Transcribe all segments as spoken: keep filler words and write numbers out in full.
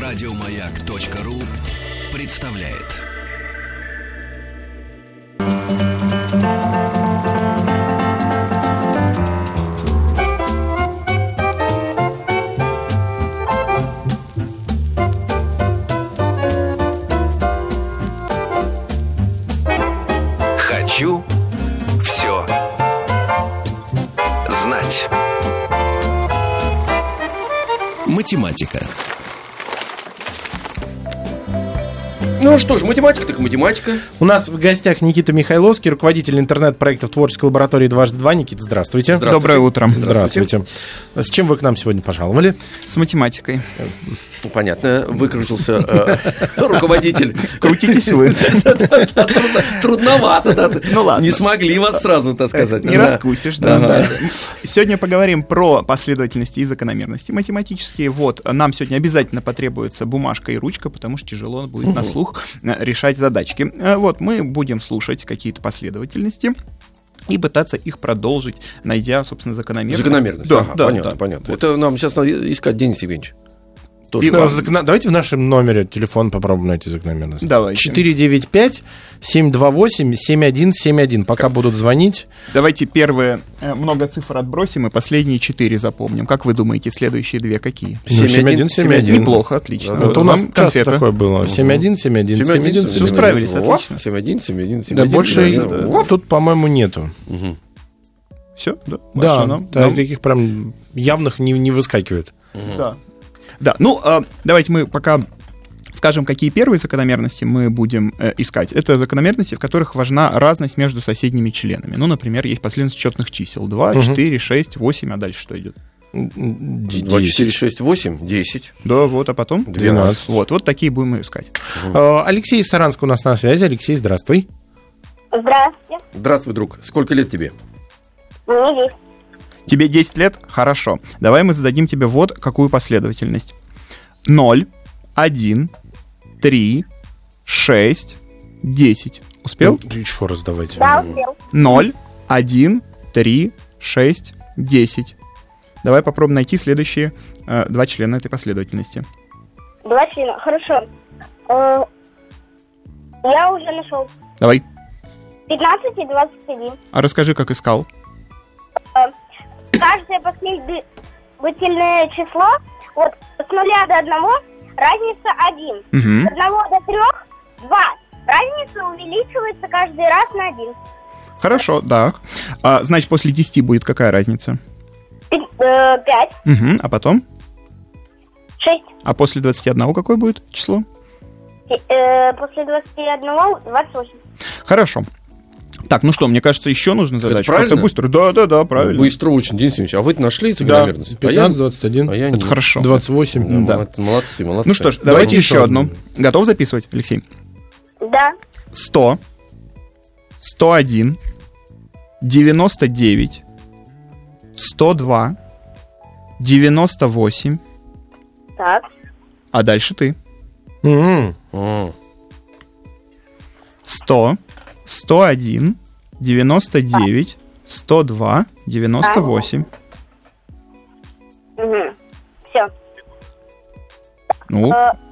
Радиомаяк.ру представляет. Хочу все знать. Математика. Ну что ж, математика так математика. У нас в гостях Никита Михайловский, руководитель интернет-проектов творческой лаборатории «Дважды два». Никита, здравствуйте. Здравствуйте. Доброе утро. Здравствуйте. С чем вы к нам сегодня пожаловали? С математикой. Понятно, выкрутился руководитель. Крутитесь вы. Трудновато. Ну ладно. Не смогли вас сразу, так сказать. Не раскусишь, да. Сегодня поговорим про последовательности и закономерности математические. Вот, нам сегодня обязательно потребуется бумажка и ручка, потому что тяжело будет на слух решать задачки. Вот, мы будем слушать какие-то последовательности и пытаться их продолжить, найдя, собственно, закономерность. Закономерность, да, ага, да, понятно, да. понятно. Вот. Это нам сейчас надо искать Денис Евгеньевич. Тоже И, ну, закон- Давайте в нашем номере телефон попробуем найти закономерность. Давайте. четыре девять пять семь два восемь семь один семь один. Пока будут звонить. Давайте первые э, много цифр отбросим и последние четыре запомним. Как вы думаете, следующие две какие? Ну, семь один семь один. Неплохо, отлично. Да, Вот Это у нас вам часто конфета. такое было. семь один семь один семь один. Ну, справились, отлично. семь один семь один семь Да, один. больше Да, да, да. тут, по-моему, нету. Все, да? Да, Ваше нам- да, нам- таких прям явных не, не выскакивает. Да. Да, ну, э, давайте мы пока скажем, какие первые закономерности мы будем э, искать. Это закономерности, в которых важна разность между соседними членами. Ну, например, есть последовательность четных чисел. два, Мгм. четыре, шесть, восемь, а дальше что идет? два, четыре, шесть, восемь, десять. Да, вот, а потом? двенадцать. Вот, вот такие будем мы искать. Э, Алексей из Саранска у нас на связи. Алексей, здравствуй. Здравствуйте. Здравствуй, друг. Сколько лет тебе? Мне есть. Тебе десять лет? Хорошо. Давай мы зададим тебе вот какую последовательность. ноль, один, три, шесть, десять. Успел? Ну, еще раз давайте. Да, успел. ноль, один, три, шесть, десять. Давай попробуем найти следующие э, два члена этой последовательности. Два члена. Хорошо. Э, Я уже нашел. Давай. пятнадцать и двадцать один. А расскажи, как искал. Каждое последовательное число, вот с нуля до одного, разница один. Угу. С одного до трех, два. Разница увеличивается каждый раз на один. Хорошо, да. А, значит, после десяти будет какая разница? Пи- э, Пять, Угу. А потом? шесть. А после двадцати одного какое будет число? И, э, После двадцати одного, двадцать восемь. Хорошо. Так, ну что, мне кажется, еще нужно задачу. правильно? Как-то быстро. Да, да, да, правильно. Быстро очень, Денис Евгеньевич. А вы нашли закономерность? А я- пятнадцать, двадцать один, а я Это не. хорошо. двадцать восемь. Да, Да. молод- Молодцы, молодцы. Ну что ж, давайте, Давайте еще еще одну. одну. Готов записывать, Алексей? Да. сто, сто один, девяносто девять, сто два, девяносто восемь. Так. А дальше ты. М-м. М. сто, сто один, девяносто девять, сто два, девяносто восемь. Угу. Все. Ну,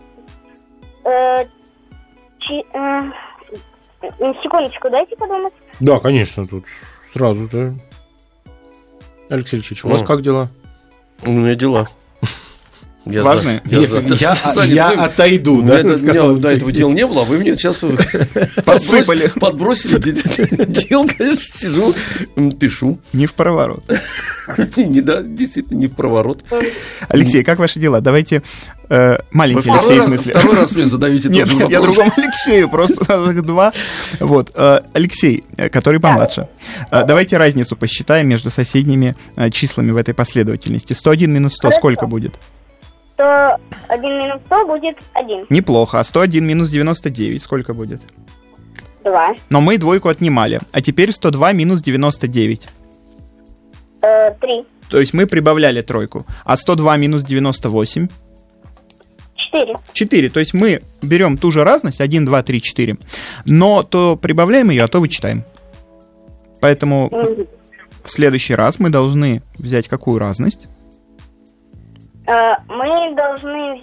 Секундочку, дайте подумать. Да, конечно, тут сразу-то. Алексей Алексеевич, у вас М. как дела? У меня дела. Я Важные? за- я за- Я, Саня, я вы- отойду, У да? меня до- сказал у меня до Алексей этого дела Алексеевич. не было, а вы мне сейчас Подсыпали. подбросили дел, конечно, сижу, м, пишу. не в проворот. Не, да, действительно, не в проворот. Алексей, как ваши дела? Давайте э, Вы маленький второй Алексей, в раз- смысле. Второй раз мне задаете Нет, тот же нет, я вопрос. другому Алексею, просто сразу их два. Вот, э, Алексей, э, который помладше. Э, Давайте разницу посчитаем между соседними э, числами в этой последовательности. сто один минус сто Хорошо. сколько будет? сто один минус сто будет один. Неплохо. А сто один минус девяносто девять сколько будет? два. Но мы двойку отнимали. А теперь сто два минус девяносто девять. Э, три. То есть мы прибавляли тройку. А сто два минус девяносто восемь? четыре. четыре. То есть мы берем ту же разность, один, два, три, четыре, но то прибавляем ее, а то вычитаем. Поэтому Мгм. в следующий раз мы должны взять какую разность? Э, Мы должны взять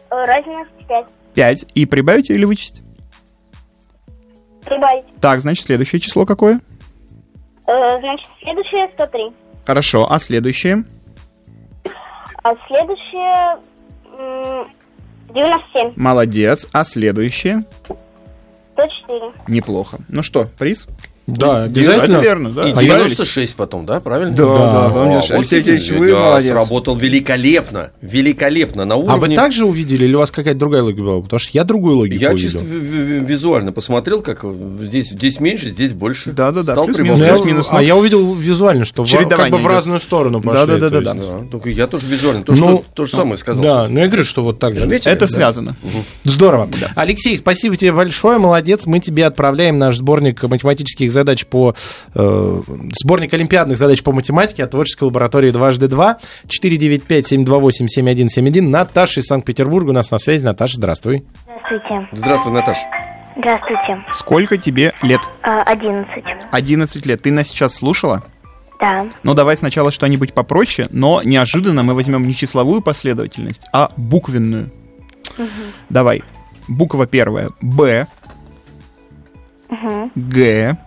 разность пять. пять. И прибавить или вычесть? Прибавить. Так, значит, следующее число какое? Э, значит, следующее сто три. Хорошо, а следующее? А следующее м, девяносто семь. Молодец. А следующее? сто четыре. Неплохо. Ну что, приз? Да, Это обязательно. верно, да. И девяносто шесть потом, да, правильно? Да, да, Да. да. Алексей Вот Алексеевич, видите, вы да, молодец. Сработал великолепно, великолепно, на А вы уровне... также увидели, или у вас какая-то другая логика была? Потому что я другую логику Я увидел. чисто ви- ви- визуально посмотрел, как здесь, здесь меньше, здесь больше. Да-да-да, Стал плюс-минус, Ну, прибавлять. я- плюс-минус, а но- я увидел визуально, что в, как Чередование бы в идет. разную сторону пошли. Да-да-да-да-да. то есть, Да, только я тоже визуально, то, Ну, что, то же самое сказал. Да, собственно. ну я говорю, что вот так же. Заметили? Это Да. связано. Здорово. Алексей, спасибо тебе большое, молодец. Мы тебе отправляем наш сборник математических задач по... э, сборник олимпиадных задач по математике от творческой лаборатории дважды два. четыре девять пять семь два восемь семь один семь один. Наташа из Санкт-Петербурга у нас на связи. Наташа, здравствуй. Здравствуйте. Здравствуй, Наташа. Здравствуйте. Сколько тебе лет? А, одиннадцать. одиннадцать лет. Ты нас сейчас слушала? Да. Ну, давай сначала что-нибудь попроще, но неожиданно мы возьмем не числовую последовательность, а буквенную. Давай. Буква первая. Б. Угу. Г.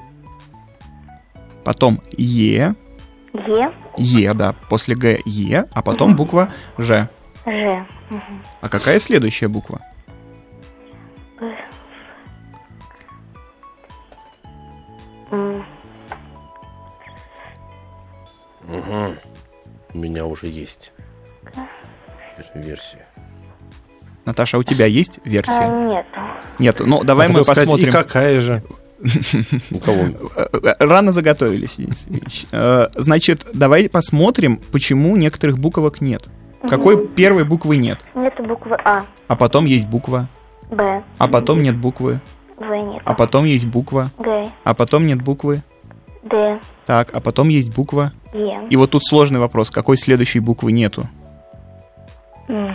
Потом Е. Е. Е, да. После Г Е, а потом буква Ж. Ж. Угу. А какая следующая буква? М, У меня уже есть версия. Наташа, а у тебя есть а, версия? нет. Нет. Ну, давай А мы хотел сказать, посмотрим. И какая же? У кого? Э, Рано заготовились, Денис Ильич. Э, Значит, давай посмотрим, почему некоторых буквок нет. Какой первой буквы нет? Нету буквы А. А потом есть буква. Б. А потом нет буквы. В нет. А потом есть буква. Г. А потом нет буквы. Д. Так, а потом есть буква. Е. И вот тут сложный вопрос, какой следующей буквы нету? М.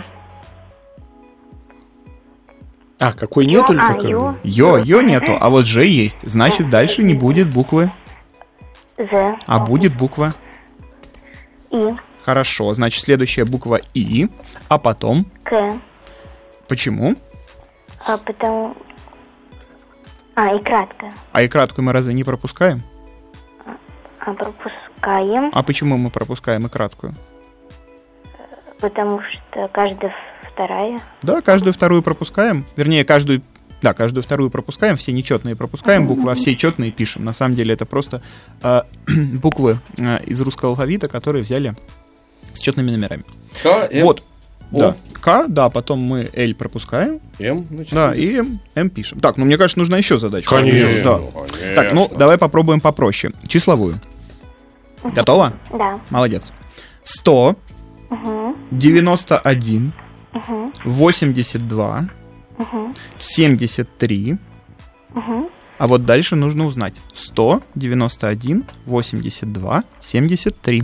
А, какой нету или А, какой? Ю. Ё, ё нету, а вот Ж есть. Значит, дальше не будет буквы, З. а будет буква. И. Хорошо, значит, следующая буква И, а потом... К. Почему? А потом... А, и кратко. А и краткую мы разве не пропускаем? А пропускаем, А почему мы пропускаем и краткую? потому что каждая вторая. Да, каждую вторую пропускаем. Вернее, каждую... Да, каждую вторую пропускаем, все нечетные пропускаем буквы, а все четные пишем. На самом деле это просто э, буквы э, из русского алфавита, которые взяли с четными номерами. К, М, Вот. О. Да. К, да, потом мы Л пропускаем. М, значит, Да, будет. и М, М пишем. Так, ну мне кажется, нужна еще задача. Конечно. Да. Конечно. Так, ну давай попробуем попроще. Числовую. Готово? Да. Молодец. сто, Угу. девяносто один, Угу. восемьдесят два, Угу. семьдесят три. Угу. А вот дальше нужно узнать. сто, девяносто один, восемьдесят два, семьдесят три.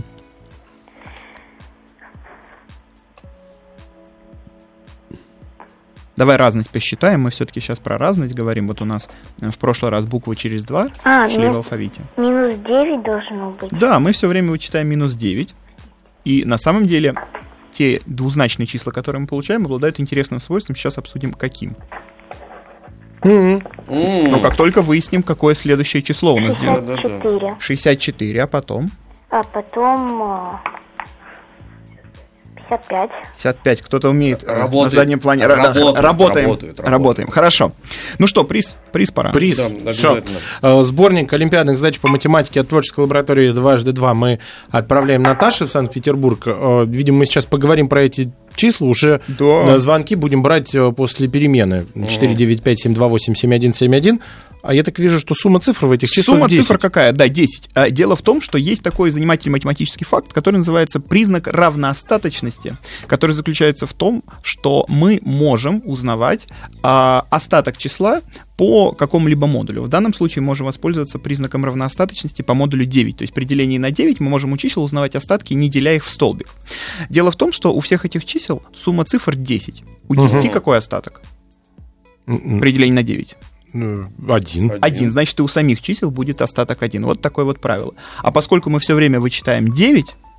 Давай разность посчитаем. Мы все-таки сейчас про разность говорим. Вот у нас э, в прошлый раз буквы через два А, шли ну- в алфавите. Минус девять должно быть. Да, мы все время вычитаем минус девять. И на самом деле те двузначные числа, которые мы получаем, обладают интересным свойством. Сейчас обсудим, каким. М-м. М, Но как только выясним, какое следующее число у нас делает. шестьдесят четыре. шестьдесят четыре, а потом А потом а, пятьдесят пять. пятьдесят пять. Кто-то умеет э, на Работает. заднем плане. Ра- да, Работают, работаем. работают, Работаем. работают. Хорошо. Ну что, приз, приз пора. Приз. Да, Всё. обязательно. Э, Сборник олимпиадных задач по математике от творческой лаборатории дважды два мы отправляем Наташе в Санкт-Петербург. Э, Видимо, мы сейчас поговорим про эти числа. Уже Да. э, звонки будем брать э, после перемены. четыре девять пять семь два восемь семь один семь один. А я так вижу, что сумма цифр в этих числах Сумма десять. цифр какая? Да, десять. А, Дело в том, что есть такой занимательный математический факт, который называется признак равноостаточности, который заключается в том, что мы можем узнавать а, остаток числа по какому-либо модулю. В данном случае можем воспользоваться признаком равноостаточности по модулю девять. То есть при делении на девять мы можем у чисел узнавать остатки, не деля их в столбик. Дело в том, что у всех этих чисел сумма цифр десять. У десяти какой остаток М-м. при делении на девять? Э, Один. Один, значит, и у самих чисел будет остаток один. Вот такое вот правило. А поскольку мы все время вычитаем девять,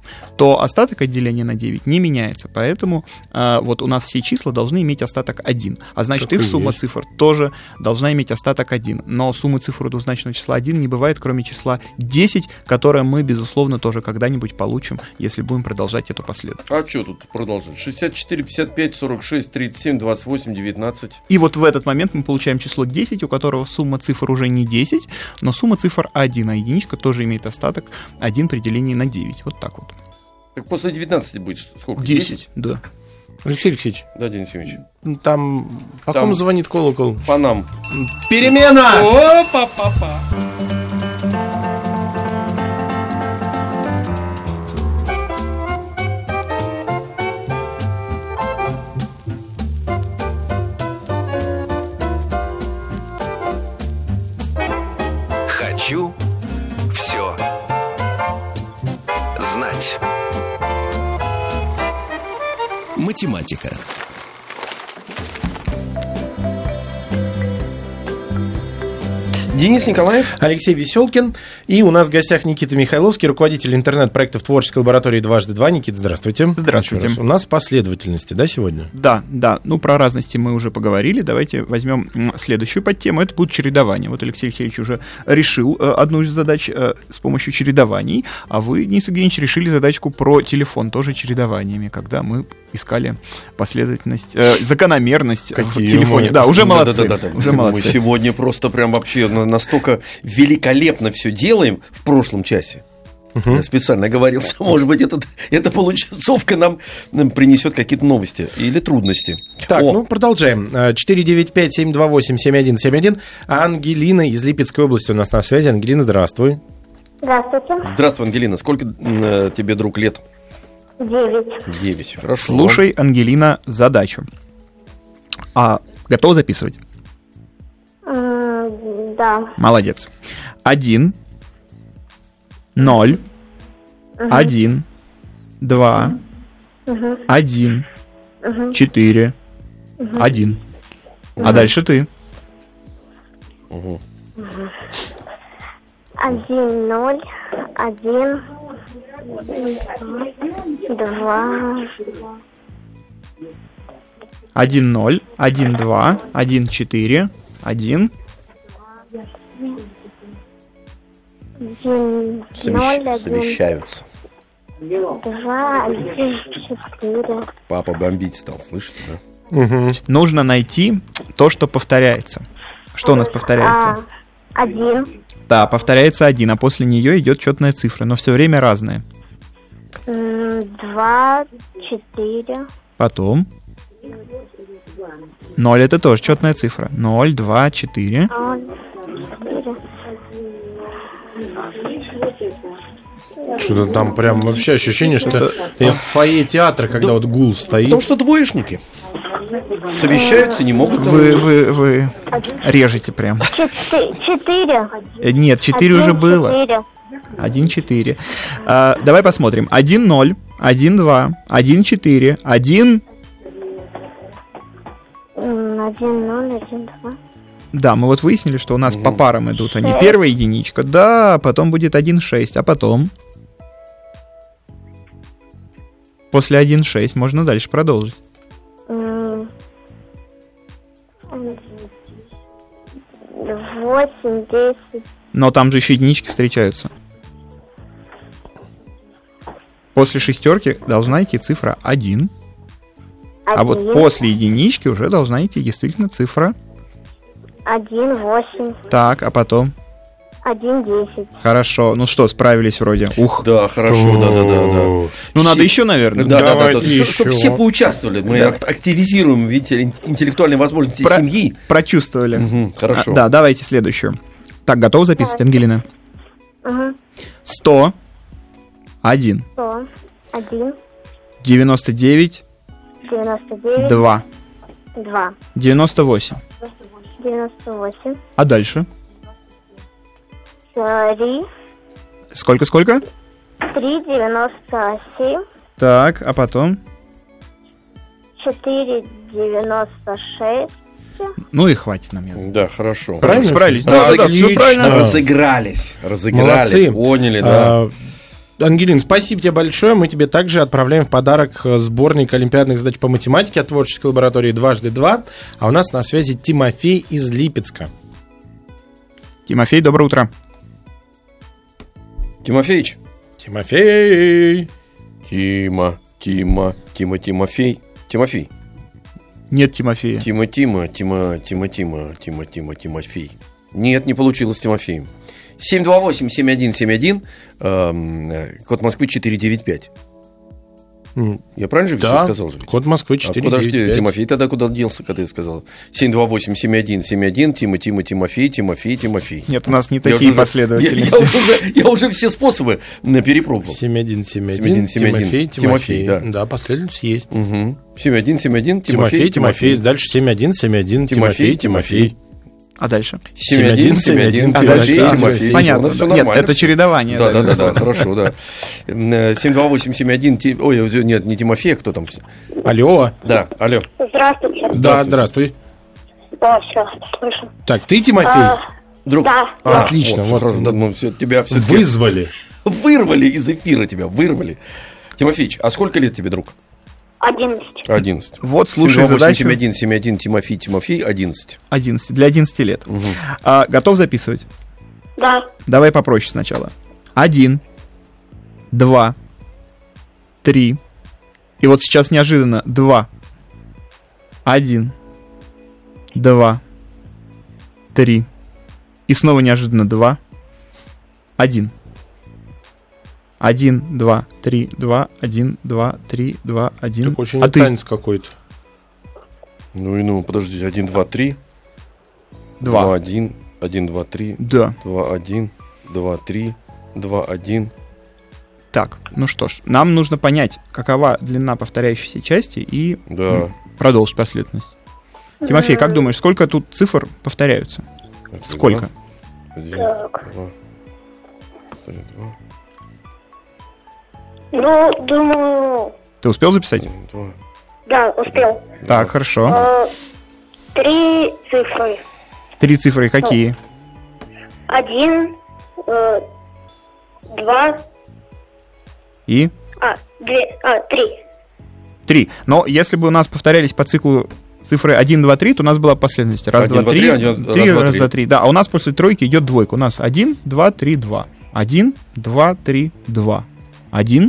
то остаток от деления на девять не меняется. Поэтому э, вот у нас все числа должны иметь остаток один. А значит, Так их и сумма есть. цифр тоже должна иметь остаток один. Но суммы цифр у двузначного числа один не бывает, кроме числа десять, которое мы, безусловно, тоже когда-нибудь получим, если будем продолжать эту последовательность. А что тут продолжать? шестьдесят четыре, пятьдесят пять, сорок шесть, тридцать семь, двадцать восемь, девятнадцать. И вот в этот момент мы получаем число десять, у которого сумма цифр уже не десять, но сумма цифр один, а единичка тоже имеет остаток один при делении на девять. Вот так вот. Так после девятнадцати будет сколько? десять? Да. Алексей Алексеевич, Да, Денис Евгеньевич. там по Там- ком звонит колокол? По нам. Перемена! Опа-па-па. Хочу все знать. Математика. Денис Николаев. Алексей Веселкин. И у нас в гостях Никита Михайловский, руководитель интернет-проектов творческой лаборатории дважды два. Никита, здравствуйте. Здравствуйте. Еще раз. У нас последовательности, да, сегодня? Да, да. Ну, про разности мы уже поговорили. Давайте возьмем м, следующую подтему. Это будет чередование. Вот Алексей Алексеевич уже решил э, одну из задач э, с помощью чередований, а вы, Денис Евгеньевич, решили задачку про телефон, тоже чередованиями, когда мы искали последовательность, э, закономерность Какие в телефоне. мы- Да, уже Да, молодцы. да, да, да. Уже Мы молодцы. сегодня просто прям вообще на- настолько великолепно все делаем в прошлом часе. Я специально оговорился, может быть, этот, эта получасовка нам, нам принесет какие-то новости или трудности. Так, О, ну продолжаем. четыре девять пять семь два восемь семь один семь один. Ангелина из Липецкой области у нас на связи. Ангелина, здравствуй. Здравствуйте. Здравствуй, Ангелина. Сколько э, тебе, друг, лет? Девять. Девять. Хорошо. Слушай, Ангелина, задачу. А готова записывать? М, Да. Молодец. Один, ноль, один, два, один, четыре, один. А дальше ты. Мгм. Один, ноль, один, два, Один, ноль, один, два, один, четыре, один. один, Совещ- ноль, один, Совещаются. два, один, четыре. Папа бомбить стал, слышите, да? Нужно найти то, что повторяется. Что у нас повторяется? А, Один, Да, повторяется один, а после нее идет четная цифра, но все время разная. м, два, четыре, Потом. Ноль это тоже четная цифра. Ноль, два, четыре. ноль, четыре. Что-то там прям вообще ощущение, что я в фойе театра, когда вот гул стоит. Потому что двоечники совещаются, не могут. там- Вы, вы, вы режете прям. Четы- Четыре. Э, Нет, четыре Один, уже было. четыре. Один, четыре. А, давай посмотрим. Один, ноль. Один, два. Один, четыре. Один. М, Один, ноль, один, два. Да, мы вот выяснили, что у нас по парам идут они. Первая единичка, да, потом будет один, шесть, а потом... После один, шесть можно дальше продолжить. М, Восемь, десять. Но там же еще единички встречаются. После шестерки должна идти цифра один. А вот Один, после единички уже должна идти действительно цифра. Один, восемь. Так, а потом... Один, десять. Хорошо. Ну что, справились вроде. Ух. Да, хорошо, да, да, да, да. Ну, Все- надо еще, наверное. Да, да, да, Давайте да. еще. Чтобы все поучаствовали. Мы Да. ак- активизируем, видите, ин- интеллектуальные возможности Про- семьи. Прочувствовали. Мгм, хорошо. А, да, давайте следующую. Так, готовы записывать, Ангелина? Угу. Сто. Один. Сто. Один, Девяносто девять. девяносто девять. Два. Два. Девяносто восемь. Девяносто восемь. А дальше? Три. Сколько-сколько? Три, девяносто семь. Так, а потом? Четыре, девяносто шесть. Ну и хватит нам. я думаю. Да, хорошо. Правильно? Справились? Да, да, да, все Отлично. правильно. Разыгрались, разыгрались, Молодцы. поняли, да. А, Ангелин, спасибо тебе большое. Мы тебе также отправляем в подарок сборник олимпиадных задач по математике от творческой лаборатории «Дважды два». А у нас на связи Тимофей из Липецка. Тимофей, доброе утро. Тимофеич. Тимофей. Тима, Тима, Тима, Тимофей. Тимофей. Нет Тимофея. Тима, Тима, Тима, Тима, Тима, Тима, Тима, Тимофей. Нет, не получилось с Тимофеем. семь два восемь семь один семь один, э, код Москвы четыреста девяносто пять. Я правильно же Да, все сказал? Же? код Москвы четыреста девяносто пять. А подожди, Тимофей тогда куда делся, когда ты сказал? семь два восемь семь один семь один, Тима, Тима, Тимофей, Тимофей, Тимофей. Нет, у нас не Я такие уже, последовательности. Я, я, уже, я уже все способы перепробовал. семь один семь один, Тимофей, Тимофей. Тимофей, да. Да, последовательность есть. Угу. семь один семь один, Тимофей, Тимофей. Дальше семь один семь один, Тимофей, Тимофей. А дальше? семь один семь один, Тимофей, Тимофей. Понятно. Все Нет, это чередование. Да, да, да, да, хорошо, да. семь два восемь семь один, ой, нет, не Тимофей, кто там? Алло. Да, алло. Здравствуйте. Да, здравствуй. Да, все, слышу. Так, ты Тимофей? А, Друг. Да. А, Отлично, вот, вот. сразу, да, ну, все, тебя все Вызвали. вырвали из эфира тебя, вырвали. Тимофеич, а сколько лет тебе, друг? Одиннадцать. одиннадцать. Вот, слушай задачу. семь один семь один, Тимофей, Тимофей, одиннадцать. одиннадцать. Для одиннадцати лет. Угу. А, готов записывать? Да. Давай попроще сначала. Один, два, три. И вот сейчас неожиданно два. Один, два, три. И снова неожиданно два, один. Один, два, три, два, один, два, три, два, один. Так очень а ты? танец какой-то. Ну и ну, подожди, один, два, три. Два. Два, один, один, два, три. Да. Два, один, два, три, два, один. Так, ну что ж, нам нужно понять, какова длина повторяющейся части и Да. м, продолжить последовательность. Тимофей, как думаешь, сколько тут цифр повторяются? Это Сколько? Два, один, Так. два, один, два, Ну, думаю, Ты успел записать? один, два. да, успел. Так, хорошо. Э, Три цифры. Три цифры какие? Один, э, два, И? а, две, а, три. Три. Но если бы у нас повторялись по циклу цифры один, два, три, то у нас была последовательность. Раз, один, два, три, один, три, раз, два, раз, три. два, три. Да, а у нас после тройки идет двойка. У нас один, два, три, два. Один, два, три, два. Один.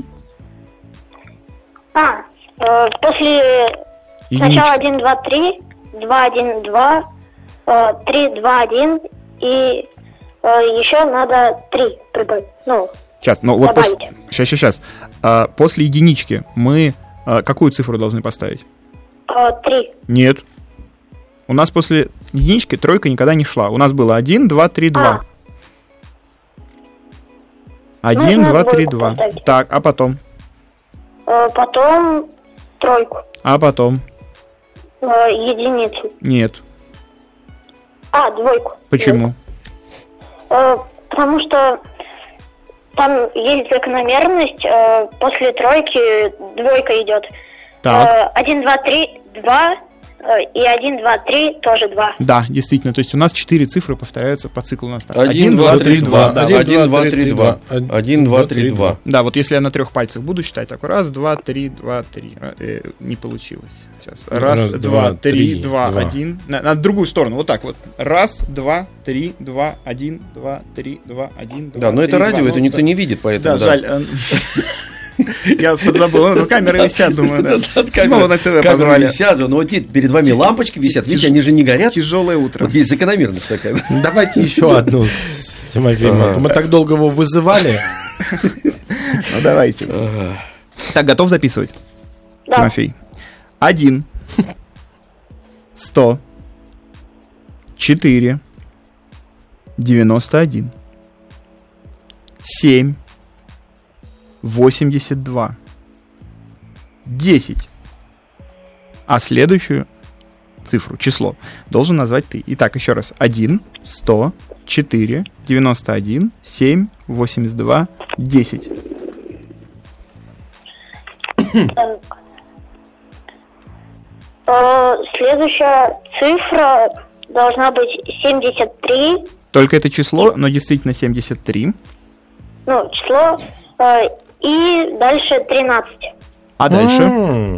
А, э, после Единичка. сначала один, два, три, два, один, два, э, три, два, один, и э, еще надо три прибавить. Ну, Сейчас, ну вот добавить. после... Сейчас, сейчас, сейчас. А, после единички мы а, какую цифру должны поставить? Э, три. Нет. У нас после единички тройка никогда не шла. У нас было один, два, три, два. один, Нужно два, три, двойку два. поставить. Так, а потом? Э, потом тройку, А потом? э, единицу. Нет. А, двойку. Почему? Э, потому что там есть закономерность, э, после тройки двойка идет. Так. Э, один, два, три, два, э, и один, два, три тоже два. Да, действительно. То есть у нас четыре цифры повторяются по циклу у нас. так. Один, два, три, два. Да, Один, два, три, два. Один, два, три, два. Да, вот если я на трех пальцах буду считать, так, раз, два, три, два, три. Э, не получилось. Сейчас. Раз, Раз, два, два, три, три, два, два. один. На, на другую сторону, вот так вот. Раз, два, три, два, один, два, три, два, один, два, Да, но это три, радио, два. это Ну, никто да. не видит, поэтому... Да, жаль. э, Я подзабыл. Ну, камеры висят, думаю, да. Снова на ТВ Камеры позвали. висят, но вот здесь перед вами лампочки висят, видите, они же не горят. Тяжелое утро. Вот есть закономерность такая. Давайте еще одну с Тимофеем. Ага. Мы так долго его вызывали. Ну, давайте. Так, готов записывать? Да. Тимофей. Один. Сто. Четыре. Девяносто один. Семь. Восемьдесят два. Десять. А следующую цифру, число, должен назвать ты. Итак, еще раз. Один. Сто. Четыре. Девяносто один. Семь. Восемьдесят два. Десять. Так. Э, следующая цифра должна быть семьдесят три. Только это число, но действительно семьдесят три. Ну, число э, и дальше тринадцать. А дальше? М,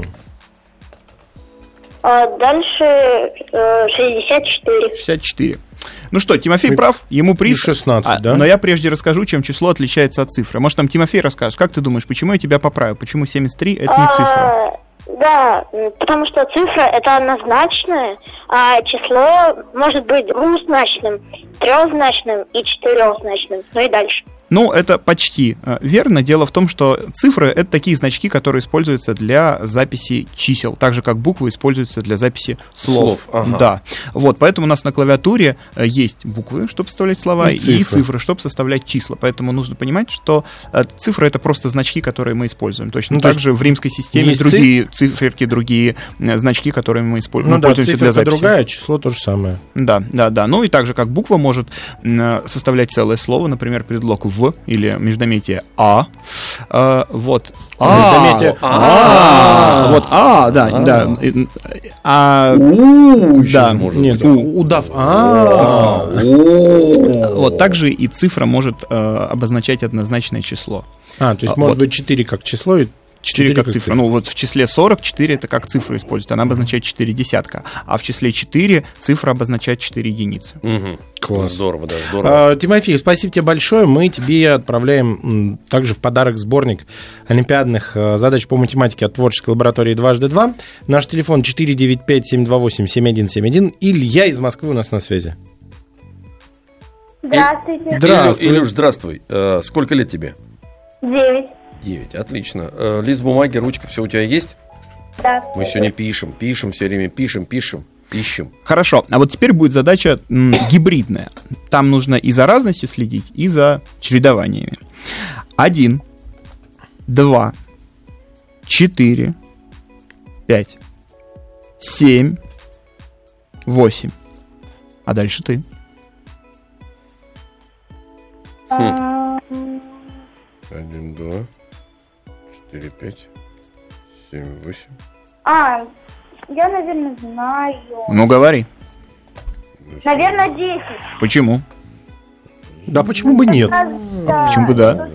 А дальше э, шестьдесят четыре. шестьдесят четыре. Ну что, Тимофей прав, ему приз. И шестнадцать, А, да? Но я прежде расскажу, чем число отличается от цифры. Может, там Тимофей расскажет. Как ты думаешь, почему я тебя поправил? Почему семьдесят три это не цифра? А, да, м, потому что цифра это однозначная, а число может быть двузначным, трехзначным и четырехзначным. Ну и дальше. Ну, это почти э, верно. Дело в том, что цифры — это такие значки, которые используются для записи чисел, так же, как буквы используются для записи слов. Слов, ага. Да. Вот, поэтому у нас на клавиатуре э, есть буквы, чтобы составлять слова, И и цифры. цифры, чтобы составлять числа. Поэтому нужно понимать, что э, цифры — это просто значки, которые мы используем. Точно Ну, то так же в римской системе есть другие циферки, другие э, значки, которыми мы используем. Ну мы да, пользуемся для цифра записи. другая, число то же самое. Да, да, да. Ну и так же, как буква может м, составлять целое слово, например, предлог «в» или междометие «а». А, вот. Междометие А. Вот «а», да, да. И, А, У, еще да. же может Нет, быть. у- удав. А, вот также и цифра может э, обозначать однозначное число. А, то есть А, может вот. быть четыре как число и четыре как цифра. Ну, вот в числе сорок четыре это как цифра используется. Она обозначает четыре десятка. А в числе четыре цифра обозначает четыре единицы. Мгм. Класс. Здорово, да, здорово. А, Тимофей, спасибо тебе большое. Мы тебе отправляем м, также в подарок сборник олимпиадных э, задач по математике от творческой лаборатории дважды два. Наш телефон четыре девять пять семь два восемь семь один семь один. Илья из Москвы у нас на связи. Здравствуйте. Здравствуй. Илюш, здравствуй. Э, Сколько лет тебе? Девять. Девять, отлично. Э, Лист бумаги, ручка, все у тебя есть? Да. Мы сегодня пишем, пишем, все время пишем, пишем, ищем. Хорошо, а вот теперь будет задача м, гибридная. Там нужно и за разностью следить, и за чередованиями. Один, два, четыре, пять, семь, восемь. А дальше ты. А, Один, два, четыре, пять, семь, восемь. а, я, наверное, знаю. Ну, говори. Наверное, десять. Почему? Да почему бы нет? Да. Почему бы да?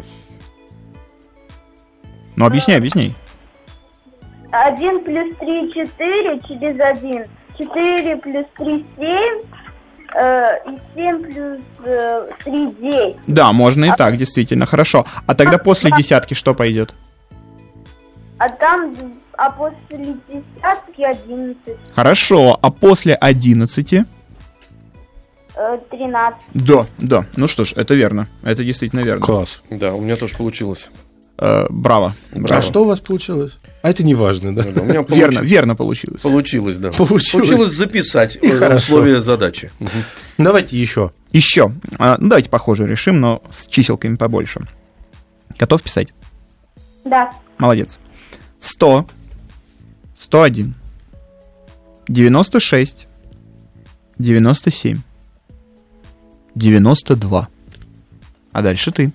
Ну, объясняй, объясняй. Один плюс три, четыре через один. Четыре плюс три, семь. э, И семь плюс э, три, девять. Да, можно и так, действительно, хорошо. А тогда после десятки что пойдет? А там, а после десятки одиннадцать. Хорошо, а после одиннадцати? э, Тринадцать. Да, да. Ну что ж, это верно. Это действительно верно. Класс. Да, у меня тоже получилось. Э, браво. браво. А что у вас получилось? А это не важно, да? Да, у меня Верно, получи- верно получилось. Получилось, да. Получилось. Получилось записать э, Хорошо. условия задачи. Мгм. Давайте еще. Еще. А, ну, давайте похоже решим, но с чиселками побольше. Готов писать? Да. Молодец. Сто. Сто один. Девяносто шесть. Девяносто семь. Девяносто два. А дальше ты.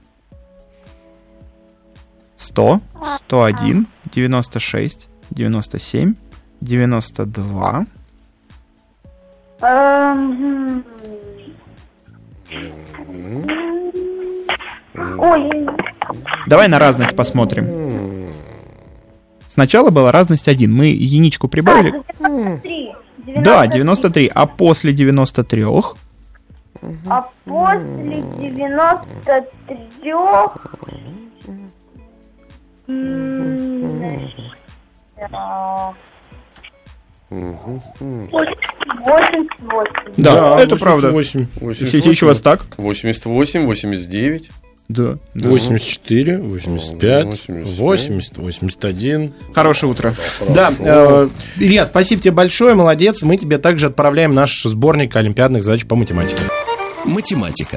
Сто. Сто один. Девяносто шесть. Девяносто семь. Девяносто два. Эм, Ой, Давай на разность посмотрим. Сначала была разность один. Мы единичку прибавили. девяносто три. Да, девяносто три. А после девяносто три. А после девяносто трех... восемьдесят восемь. Да, это правда. восемь. Все еще у вас так? восемьдесят восемь, восемьдесят девять. Да. восемьдесят четыре, восемьдесят пять, восемьдесят восемьдесят, восемьдесят один. Хорошее утро. Да, э, Илья, спасибо тебе большое, молодец. Мы тебе также отправляем наш сборник олимпиадных задач по математике. Математика.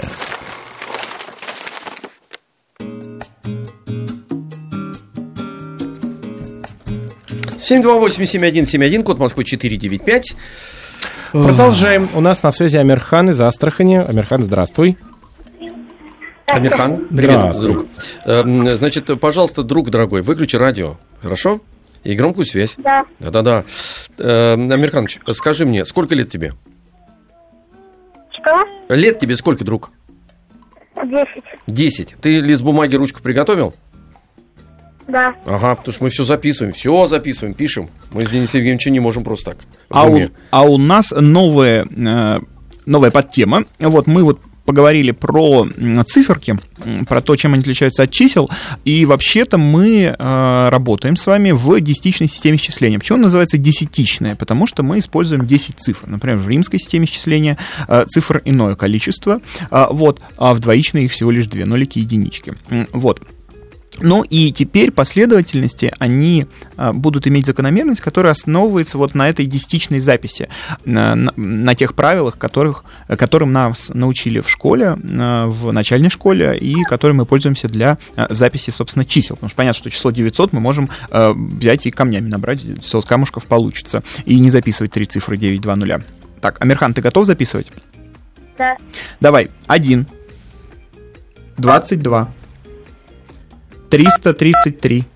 семь два восемь семь один семь один, код Москвы четыре девять пять. Продолжаем. У нас на связи Амирхан из Астрахани. Амирхан, здравствуй. Амирхан, привет, Здравствуй. друг. Эм, Значит, пожалуйста, друг дорогой, выключи радио, хорошо? И громкую связь. Да. Да-да-да. Эм, Амирханыч, скажи мне, сколько лет тебе? Что? Лет тебе сколько, друг? Десять. десять. Ты лист бумаги, ручку приготовил? Да. Ага, потому что мы все записываем, все записываем, пишем. Мы с Денисом Евгеньевичем не можем просто так. А у, а у нас новая, э, новая подтема. Вот мы вот поговорили про циферки, про то, чем они отличаются от чисел. И вообще-то мы э, работаем с вами в десятичной системе счисления. Почему она называется десятичная? Потому что мы используем десять цифр. Например, в римской системе счисления э, цифр иное количество. Э, вот, а в двоичной их всего лишь две, нолики и единички. Вот. Ну и теперь последовательности, они а, будут иметь закономерность, которая основывается вот на этой десятичной записи, на, на, на тех правилах, которых, которым нас научили в школе, а, в начальной школе, и которыми мы пользуемся для а, записи, собственно, чисел. Потому что понятно, что число девятьсот мы можем а, взять и камнями набрать, все с камушков получится, и не записывать три цифры девять, два, нуля. Так, Амирхан, ты готов записывать? Да. Давай, один, двадцать два. триста тридцать три.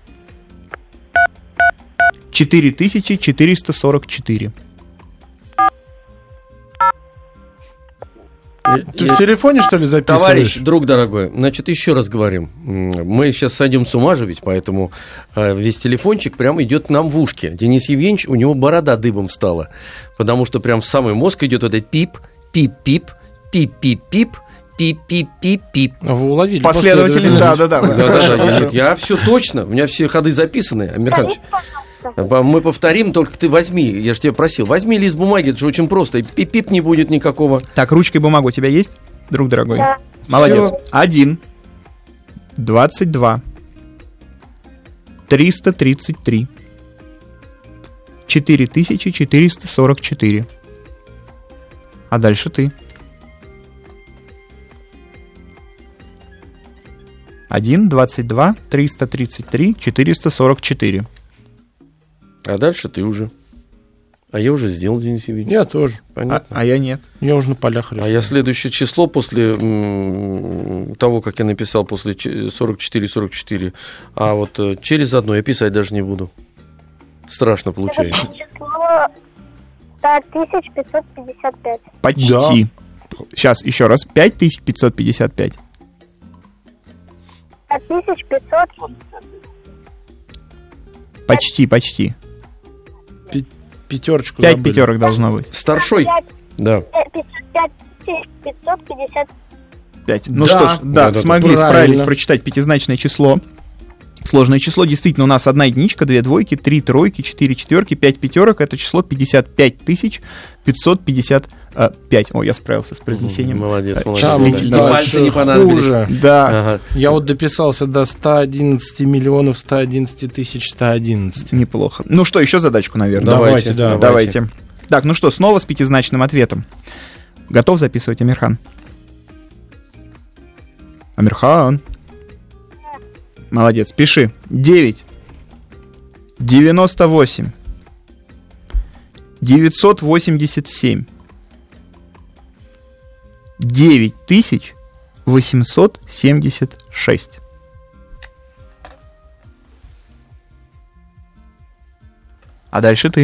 четыре тысячи четыреста сорок четыре. Ты в телефоне, что ли, записываешь? Товарищ, друг дорогой, значит, еще раз говорим. Мы сейчас сойдем с ума же ведь, поэтому весь телефончик прям идет нам в ушки. Денис Евгеньевич, у него борода дыбом стала, потому что прям в самый мозг идет вот этот пип, пип-пип, пип-пип-пип, пип-пип-пип-пип. Вы уловили Последовательно, да, да, да. Да, да, да, я, я все точно, у меня все ходы записаны, Амирханович. Мы повторим, только ты возьми, я же тебя просил, возьми лист бумаги, это же очень просто, и пип-пип не будет никакого. Так, ручка и бумага у тебя есть, друг дорогой? Да. Молодец. Всё. один, двадцать два, триста тридцать три, четыре тысячи четыреста сорок четыре. А дальше ты. один, двадцать два, триста тридцать три, четыреста сорок четыре. А дальше ты уже. А я уже сделал, Денис Евгеньевич. Я тоже. А, Понятно. а я нет. Я уже на полях А рисую. я следующее число после м, того, как я написал после сорок четыре сорок четыре, а вот э, через одно я писать даже не буду. Страшно получается. Это число пять тысяч пятьсот пятьдесят пять. Почти. Сейчас еще раз. пять тысяч пятьсот пятьдесят пять. пять тысяч пятьсот. Почти, почти. Пятерочку Пять забыли. пятерок должно быть. Старшой? Да. пять тысяч пятьсот пятьдесят. Пять. Ну Да. что ж, да, Да, да, смогли, правильно. справились прочитать пятизначное число. Сложное число. Действительно, у нас одна единичка, две двойки, три тройки, четыре четверки, пять пятерок. Это число пятьдесят пять тысяч пятьсот пятьдесят пять. О, я справился с произнесением. Молодец, э, молодец. числительного. Да, Да, пальцы не что понадобились. хуже. Да. Ага. Я вот дописался до ста одиннадцати миллионов ста одиннадцати тысяч ста одиннадцати. Неплохо. Ну что, еще задачку, наверное. Давайте, да. Давайте. Так, ну что, снова с пятизначным ответом. Готов записывать, Амирхан? Амирхан. Молодец, пиши. девять, девяносто восемь, девятьсот восемьдесят семь, девять тысяч восемьсот семьдесят шесть. А дальше ты.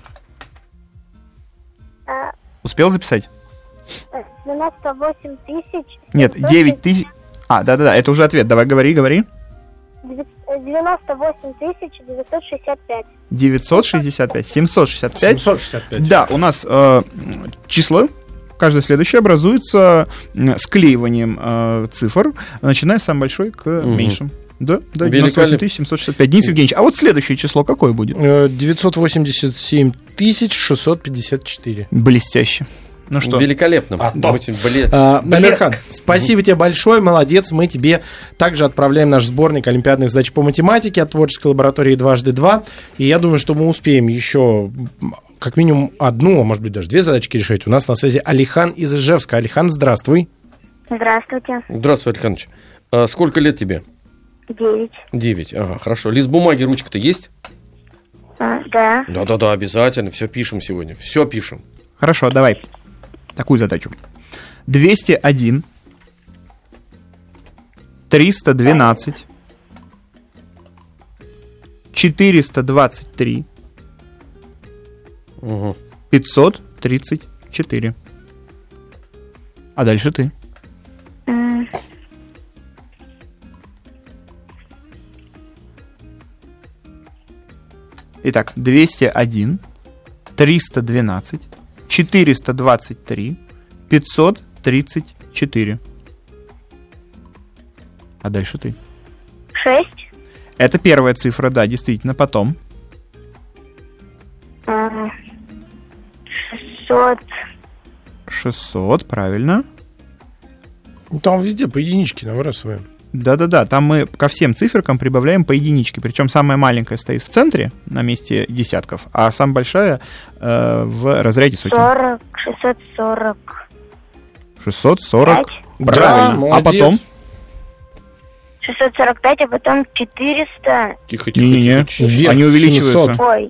А, Успел записать? девяносто восемь тысяч. Нет, девять тысяч... А, да-да-да, это уже ответ. Давай, говори, говори. девяносто восемь тысяч девятьсот шестьдесят пять. девятьсот шестьдесят пять, семьсот шестьдесят пять. семьсот шестьдесят пять. Да, у нас э, число, каждое следующее образуется э, склеиванием э, цифр, начиная с самой большой к Мгм. меньшим. Да, да, девяносто восемь тысяч семьсот шестьдесят пять. Денис Евгеньевич, а вот следующее число какое будет? Э, девятьсот восемьдесят семь тысяч шестьсот пятьдесят четыре. Блестяще. Ну что? Великолепно. А то. Очень бле- А, блеск. Амирхан, спасибо тебе большое, молодец. Мы тебе также отправляем наш сборник олимпиадных задач по математике от творческой лаборатории дважды два. И я думаю, что мы успеем еще как минимум одну, а может быть даже две задачки решить. У нас на связи Алихан из Ижевска. Алихан, здравствуй. Здравствуйте. Здравствуй, Александрович. А сколько лет тебе? Девять. Девять. Ага, хорошо. Лист бумаги, ручка-то есть? А, да. Да-да-да, обязательно. Все пишем сегодня. Все пишем. Хорошо, давай. Такую задачу. двести один, триста двенадцать, четыреста двадцать три, Угу. пятьсот тридцать четыре. А дальше ты. М, Итак, двести один, триста двенадцать, четыреста двадцать три, пятьсот тридцать четыре. А дальше ты. Шесть. Это первая цифра, да, действительно. Потом. А, шестьсот. шестьсот, правильно. Ну, там везде по единичке набрасываем. Да-да-да, там мы ко всем циферкам прибавляем по единичке. Причем самая маленькая стоит в центре, на месте десятков, а самая большая э, в разряде сотен. Сорок. Шестьсот сорок. шестьсот сорок. Пять. Правильно. Да, а потом? шестьсот сорок пять, а потом четыреста. Тихо, тихо, Не-не-не, тихо. Вверх, они увеличиваются. семьсот. Ой.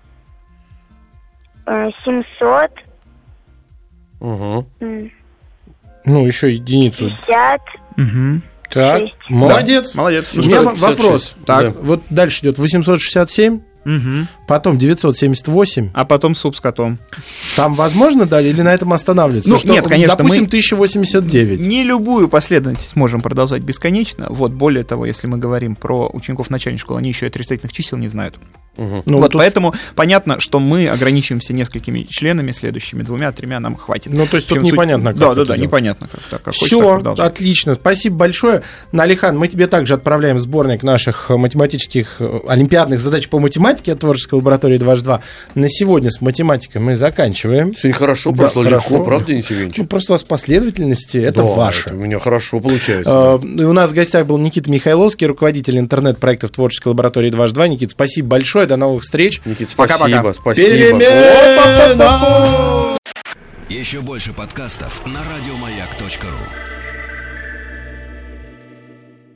Э, семьсот. Угу. м, Ну, еще единицу. пятьдесят. Угу. Так, Шесть. молодец. Молодец. У меня Что, в- вопрос. пятьдесят шесть? Так, Да. вот дальше идет восемьсот шестьдесят семь, Угу. потом девятьсот семьдесят восемь. А потом суп с котом. Там возможно далее или на этом останавливаться? Ну, Что, нет, конечно, допустим, мы- тысяча восемьдесят девять. Не любую последовательность можем продолжать бесконечно. Вот, более того, если мы говорим про учеников начальной школы, они еще и отрицательных чисел не знают. Угу. Ну, вот тут- поэтому понятно, что мы ограничиваемся несколькими членами, следующими двумя, тремя нам хватит. Ну, то есть В чем тут суть? непонятно, как Да, это да, да, делать. непонятно. Как, так, как хочешь, так Все, продолжай. отлично. Спасибо большое. Налихан, мы тебе также отправляем сборник наших математических э, олимпиадных задач по математике от творческой лаборатории дважды два. На сегодня с математикой мы заканчиваем. Сегодня хорошо Да, прошло, хорошо. легко, правда, Денис Евгеньевич? Ну, просто у вас последовательности, это Да, ваше. это у меня хорошо получается. Э, и у нас в гостях был Никита Михайловский, руководитель интернет-проектов творческой лаборатории дважды два. Никита, спасибо большое, до новых встреч. Никита, Пока-пока. спасибо, спасибо. Перемена! Еще больше подкастов на радиомаяк точка ру.